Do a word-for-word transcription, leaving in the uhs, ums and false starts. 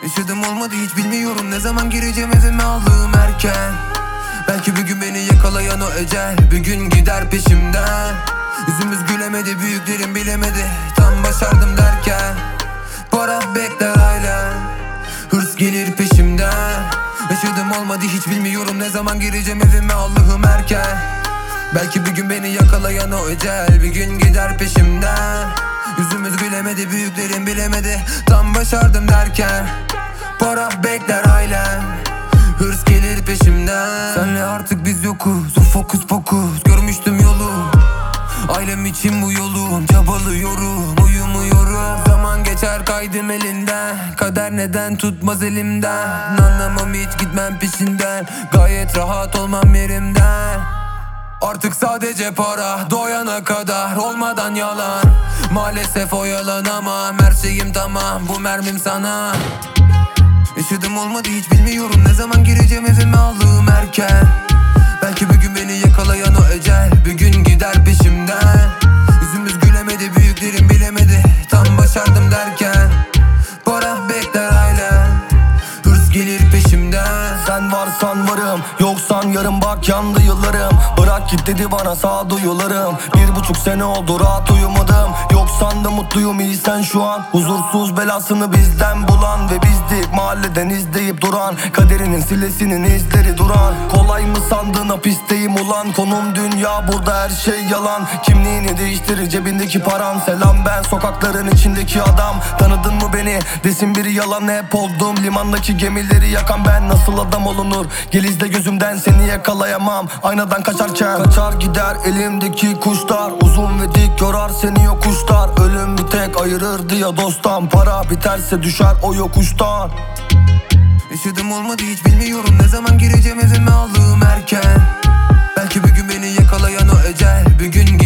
Yaşadım olmadı hiç bilmiyorum ne zaman gireceğim evime aldığım erken. Belki bir gün beni yakalayan o ecel bir gün gider peşimden. Yüzümüz gülemedi, büyüklerim bilemedi tam başardım derken. Para bekler hala, hırs gelir peşimden. Yaşadım olmadı hiç bilmiyorum ne zaman gireceğim evime Allah'ım erken. Belki bir gün beni yakalayan o ecel bir gün gider peşimden. Yüzümüz gülemedi, büyüklerim bilemedi tam başardım derken. Para bekler hala, hırs gelir peşimden. Senle artık biz yokuz, o fokus fokus görmüştüm yolu. Ailem için bu yolum, çabalıyorum, uyumuyorum. Zaman geçer kaydım elinden, kader neden tutmaz elimden. Anlamam hiç gitmem peşinden, gayet rahat olmam yerimden. Artık sadece para doyana kadar, olmadan yalan. Maalesef oyalanamam, her şeyim tamam, bu mermim sana. Yaşadım olmadı hiç bilmiyorum ne zaman gireceğim evime aldığım erken. Belki bir gün beni yakalayan o ecel bir gün gider peşimden. Yüzümüz gülemedi, büyüklerim bilemedi tam başardım derken. Para bekler hala, hırs gelir peşimden. Sen varsan varım, yoksan yarım, bak yandı yıllarım. Bırak git dedi bana sağduyularım. Bir buçuk sene oldu rahat uyumadım. Yoksan da mutluyum iyisen şu an. Huzursuz belasını bizden bulan ve bizdik mahalleden izleyip duran. Kaderinin silesinin izleri duran. Kolay mı sandın hapisteyim ulan. Konum dünya, burada her şey yalan. Kimliğini değiştirir cebindeki paran. Selam, ben sokakların içindeki adam. Tanıdın mı beni desin biri yalan. Hep oldum limandaki gemileri yakan ben. Nasıl adam olunur, gel izle gözümden, seni yakalayamam aynadan kaçarken. Kaçar gider elimdeki kuşlar, uzun ve dik yorar seni yokuşlar. Ölüm bir tek ayırırdı ya dosttan, para biterse düşer o yokuştan. Yaşadım olmadı hiç bilmiyorum ne zaman gireceğim evime aldığım erken. Belki bir gün beni yakalayan o ecel bir gün